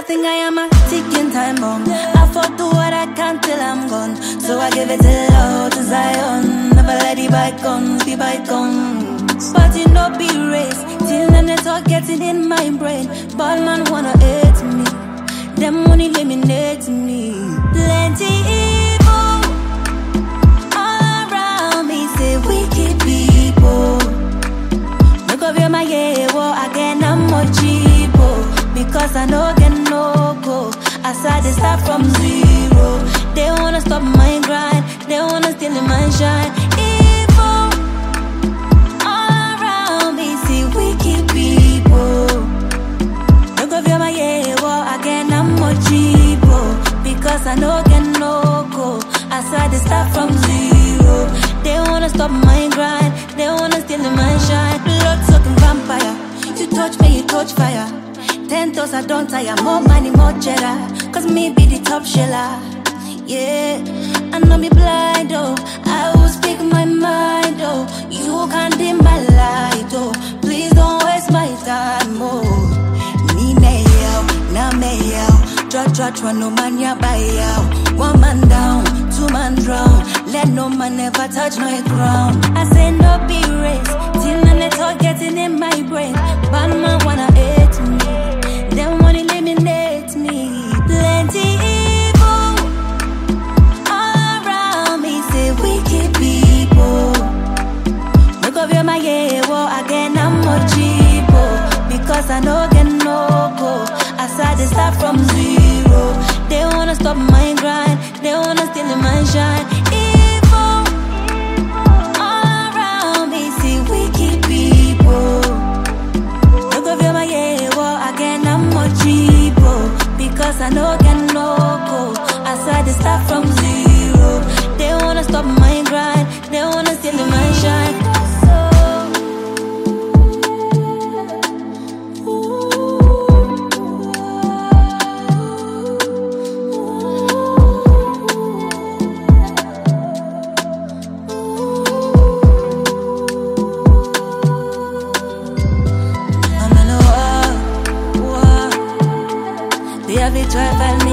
think I am a ticking time bomb. I fought do what I can till I'm gone. So I give it till out to Zion. Never let the bygones be bygones. But it no be race. Till then they talk getting in my brain. Bad man wanna hate me. Them money eliminate me. Plenty evil all around me. Say wicked people. Look over my war again. I'm more cheapo. Because I know get no go. I started to start from zero. They wanna stop my grind. They wanna steal my shine. Evil all around me. See wicked people. Look over my war again. I'm more cheapo. Because I know get no go. I started to start from zero. They wanna stop my grind. They wanna steal my shine. Blood sucking vampire. You touch me, you touch fire. 10 toes, I don't tire. More money, more cheddar. Cause me be the top sheller. Yeah, I know me blind, oh. I will speak my mind, oh. You can't dim my light, oh. Please don't waste my time, oh. Me me out, na me out. Try, no man ya buy out. One man down, two man drown. Let no man ever touch my crown. I say no be race. Till then they talk getting in my brain. Bad man wanna hate me. Them wanna eliminate me. Plenty evil all around me. Say wicked people. Look over my war again. I'm more cheapo. Because I know get no go. I started to start from zero. They wanna stop my grind. They wanna steal my shine. Evil all around me. See wicked people. Look over my war again. I'm more cheapo. Because I know get no go. I started to start from zero. They wanna stop my grind. They wanna steal my shine. They have it try find me.